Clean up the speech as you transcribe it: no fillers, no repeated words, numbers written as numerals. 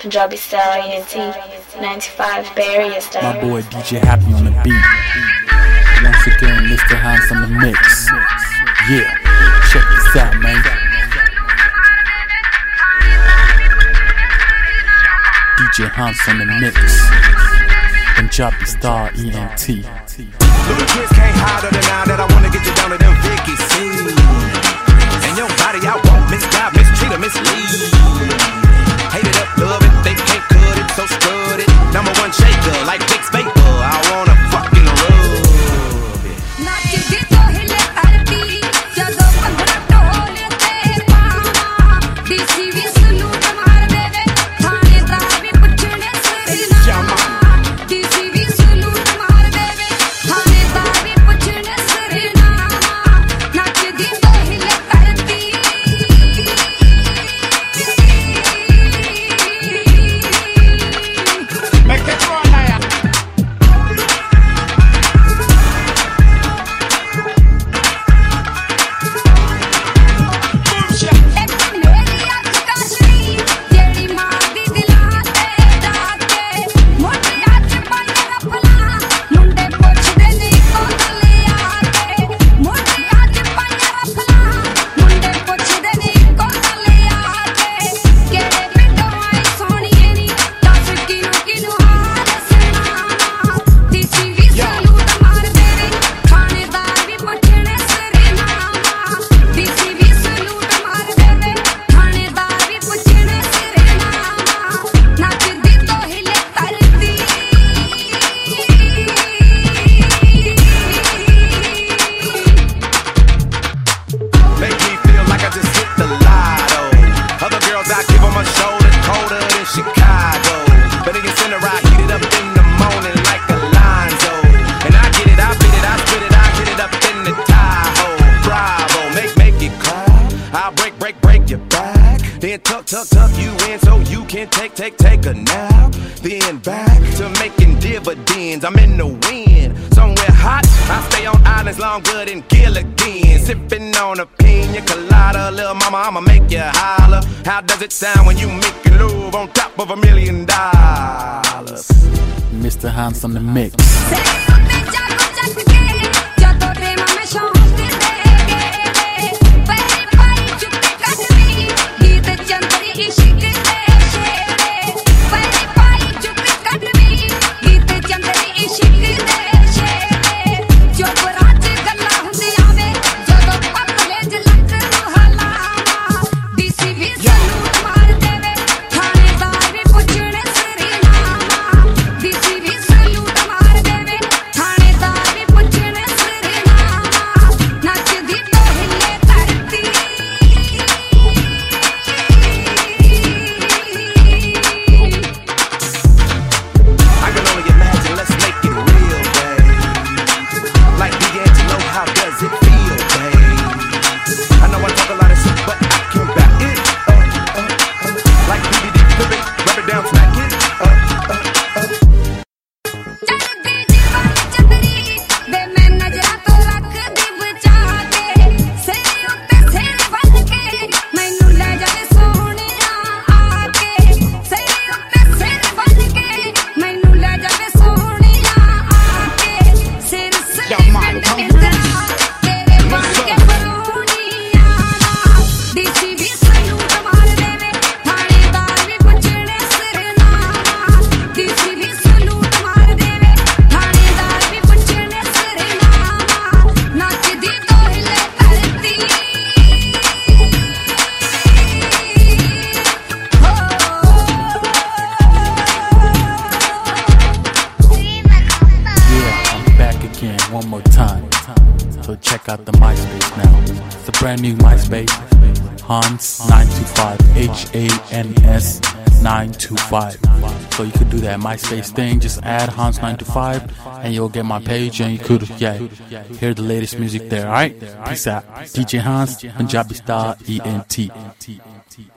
Punjabi style ENT, 95 Bay Area style. My boy DJ Happy on the beat. Once again, Mr. Hans on the mix. Yeah, check this out, man. DJ Hans on the mix. Punjabi style ENT. Little kids can't hide under now that I wanna get you down to them Vicky C. And your body I won't misguide, mistreat or mislead. Hate it up, love it, they can't cut it, so strut it. Number one shaker, like Vicks Vapor, I wanna fucking rub it. Tuck you in so you can take a nap. Then back to making dividends. I'm in the wind, somewhere hot. I stay on islands longer than Gilligan. Sipping on a pina colada. Little mama, I'ma make you holler. How does it sound when you make love on top of $1 million? Mr. Hans on the mix. One more time, so check out the MySpace now. It's a brand new MySpace, Hans925, Hans 925. So you could do that MySpace thing, just add Hans925 and you'll get my page and you could hear the latest music there. Alright, peace out. DJ Hans, Punjabi style ENT.